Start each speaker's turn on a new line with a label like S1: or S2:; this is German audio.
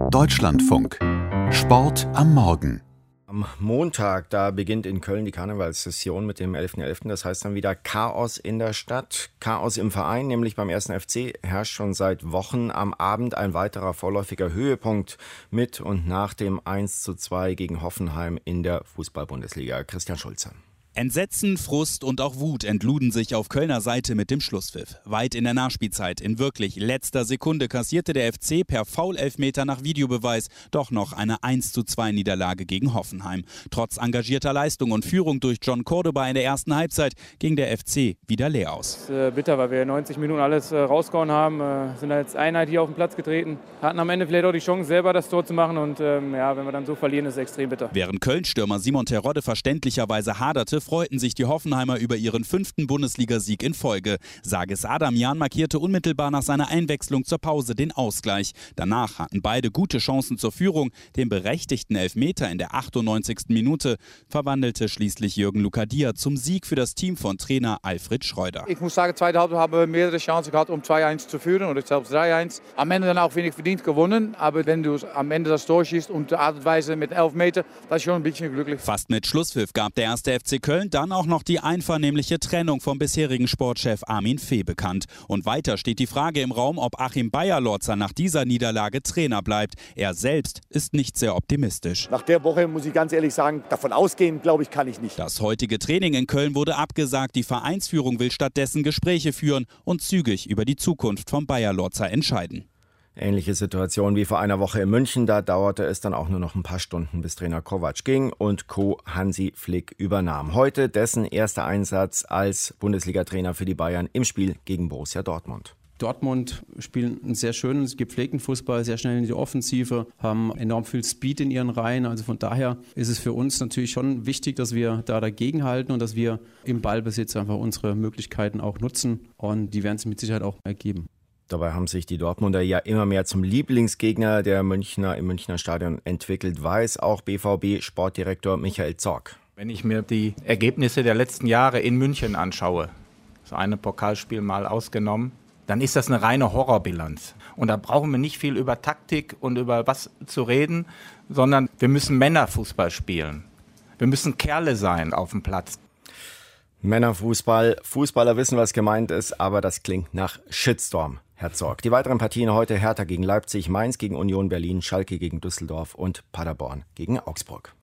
S1: Deutschlandfunk. Sport am Morgen.
S2: Am Montag, da beginnt in Köln die Karnevalssession mit dem 11.11. Das heißt dann wieder Chaos in der Stadt, Chaos im Verein, nämlich beim 1. FC herrscht schon seit Wochen am Abend ein weiterer vorläufiger Höhepunkt mit und nach dem 1:2 gegen Hoffenheim in der Fußball-Bundesliga. Christian Schulze.
S3: Entsetzen, Frust und auch Wut entluden sich auf Kölner Seite mit dem Schlusspfiff. Weit in der Nachspielzeit, in wirklich letzter Sekunde, kassierte der FC per Foul-Elfmeter nach Videobeweis doch noch eine 1:2 Niederlage gegen Hoffenheim. Trotz engagierter Leistung und Führung durch John Cordoba in der ersten Halbzeit ging der FC wieder leer aus.
S4: Das ist bitter, weil wir 90 Minuten alles rausgehauen haben, sind als Einheit hier auf den Platz getreten, hatten am Ende vielleicht auch die Chance, selber das Tor zu machen und wenn wir dann so verlieren, ist es extrem bitter.
S3: Während Köln-Stürmer Simon Terodde verständlicherweise haderte, freuten sich die Hoffenheimer über ihren 5. Bundesligasieg in Folge. Sages Adamjan markierte unmittelbar nach seiner Einwechslung zur Pause den Ausgleich. Danach hatten beide gute Chancen zur Führung. Den berechtigten Elfmeter in der 98. Minute verwandelte schließlich Jürgen Lukadia zum Sieg für das Team von Trainer Alfred Schreuder.
S5: Ich muss sagen, zweite Halbzeit haben wir mehrere Chancen gehabt, um 2:1 zu führen oder selbst 3:1. Am Ende dann auch wenig verdient gewonnen. Aber wenn du am Ende das Tor schießt und die Art und Weise mit 11 Meter, das ist schon ein bisschen glücklich.
S3: Fast mit Schlusspfiff gab der 1. FC Köln dann auch noch die einvernehmliche Trennung vom bisherigen Sportchef Armin Fee bekannt. Und weiter steht die Frage im Raum, ob Achim Beierlorzer nach dieser Niederlage Trainer bleibt. Er selbst ist nicht sehr optimistisch.
S6: Nach der Woche muss ich ganz ehrlich sagen, davon ausgehen, glaube ich, kann ich nicht.
S3: Das heutige Training in Köln wurde abgesagt. Die Vereinsführung will stattdessen Gespräche führen und zügig über die Zukunft von Beierlorzer entscheiden.
S2: Ähnliche Situation wie vor einer Woche in München. Da dauerte es dann auch nur noch ein paar Stunden, bis Trainer Kovac ging und Co. Hansi Flick übernahm. Heute dessen erster Einsatz als Bundesliga-Trainer für die Bayern im Spiel gegen Borussia Dortmund.
S7: Dortmund spielen einen sehr schönen, gepflegten Fußball, sehr schnell in die Offensive, haben enorm viel Speed in ihren Reihen. Also von daher ist es für uns natürlich schon wichtig, dass wir da dagegenhalten und dass wir im Ballbesitz einfach unsere Möglichkeiten auch nutzen. Und die werden es mit Sicherheit auch ergeben.
S2: Dabei haben sich die Dortmunder ja immer mehr zum Lieblingsgegner der Münchner im Münchner Stadion entwickelt, weiß auch BVB-Sportdirektor Michael Zorc.
S8: Wenn ich mir die Ergebnisse der letzten Jahre in München anschaue, so ein Pokalspiel mal ausgenommen, dann ist das eine reine Horrorbilanz. Und da brauchen wir nicht viel über Taktik und über was zu reden, sondern wir müssen Männerfußball spielen. Wir müssen Kerle sein auf dem Platz.
S2: Männerfußball, Fußballer wissen, was gemeint ist, aber das klingt nach Shitstorm, Herr Zorc. Die weiteren Partien heute: Hertha gegen Leipzig, Mainz gegen Union Berlin, Schalke gegen Düsseldorf und Paderborn gegen Augsburg.